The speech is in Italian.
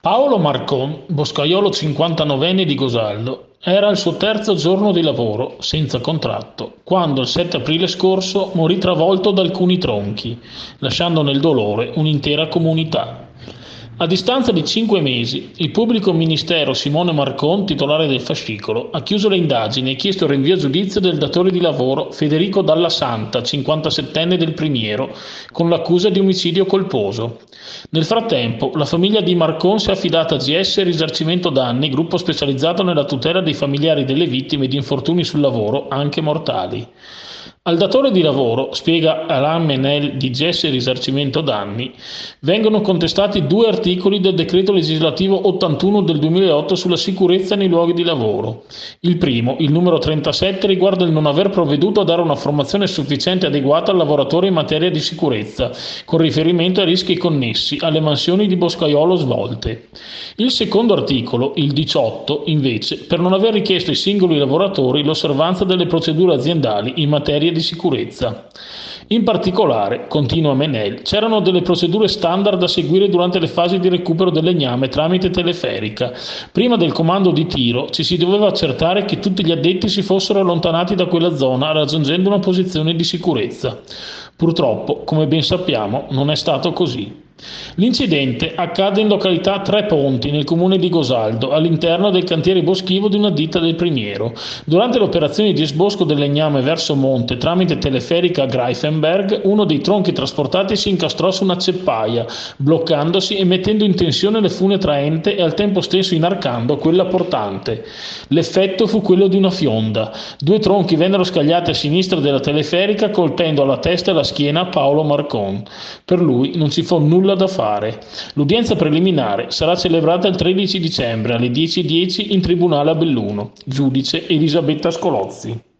Paolo Marcon, boscaiolo 59enne di Gosaldo, era al suo terzo giorno di lavoro, senza contratto, quando il 7 aprile scorso morì travolto da alcuni tronchi, lasciando nel dolore un'intera comunità. A distanza di 5 mesi, il pubblico ministero Simone Marcon, titolare del fascicolo, ha chiuso le indagini e chiesto il rinvio a giudizio del datore di lavoro Federico Dalla Santa, 57enne del Primiero, con l'accusa di omicidio colposo. Nel frattempo, la famiglia di Marcon si è affidata a GS Risarcimento Danni, gruppo specializzato nella tutela dei familiari delle vittime di infortuni sul lavoro, anche mortali. Al datore di lavoro, spiega Alain Menel di GS Risarcimento Danni, vengono contestati due articoli del decreto legislativo 81 del 2008 sulla sicurezza nei luoghi di lavoro. Il primo, il numero 37, riguarda il non aver provveduto a dare una formazione sufficiente e adeguata al lavoratore in materia di sicurezza, con riferimento ai rischi connessi alle mansioni di boscaiolo svolte. Il secondo articolo, il 18, invece, per non aver richiesto ai singoli lavoratori l'osservanza delle procedure aziendali in materia di sicurezza. In particolare, continua Menel, c'erano delle procedure standard da seguire durante le fasi di recupero del legname tramite teleferica. Prima del comando di tiro ci si doveva accertare che tutti gli addetti si fossero allontanati da quella zona raggiungendo una posizione di sicurezza. Purtroppo, come ben sappiamo, non è stato così. L'incidente accade in località Tre Ponti, nel comune di Gosaldo, all'interno del cantiere boschivo di una ditta del Primiero. Durante le operazioni di esbosco del legname verso monte tramite teleferica a Greifenberg, uno dei tronchi trasportati si incastrò su una ceppaia, bloccandosi e mettendo in tensione le fune traente e al tempo stesso inarcando quella portante. L'effetto fu quello di una fionda. Due tronchi vennero scagliati a sinistra della teleferica, colpendo alla testa e alla schiena Paolo Marcon. Per lui non ci fu nulla da fare. L'udienza preliminare sarà celebrata il 13 dicembre alle 10:10 in tribunale a Belluno. Giudice Elisabetta Scolozzi.